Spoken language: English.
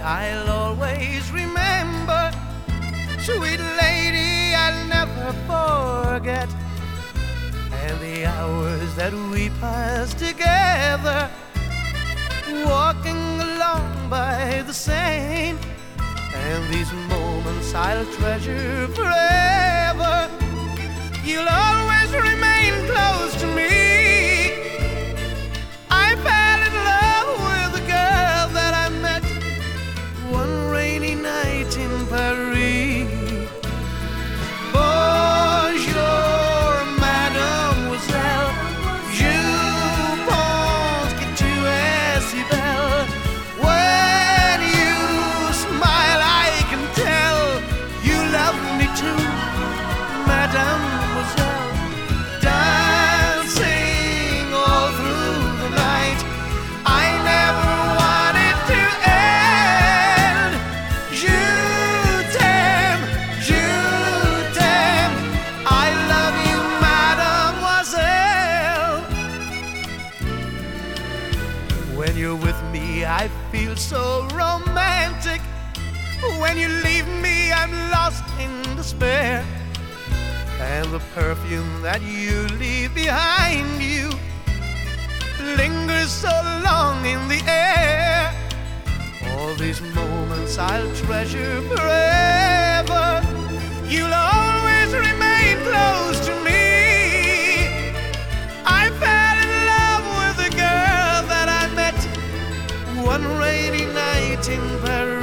I'll always remember. Sweet lady, I'll never forget. And the hours that we passed together, walking along by the Seine. And these moments I'll treasure forever. You'll always remain close to me. I fell in love with a girl that I met one rainy night in Paris. Bonjour, mademoiselle. Je pense que tu es si belle. When you smile, I can tell you love me too, mademoiselle. Dancing all through the night, I never wanted to end. Je t'aime, I love you, mademoiselle. When you're with me, I feel so romantic. When you leave me, I'm lost in despair. And the perfume that you leave behind you lingers so long in the air. All these moments I'll treasure forever. You'll always remain close to me. I fell in love with a girl that I met one rainy night in Paris.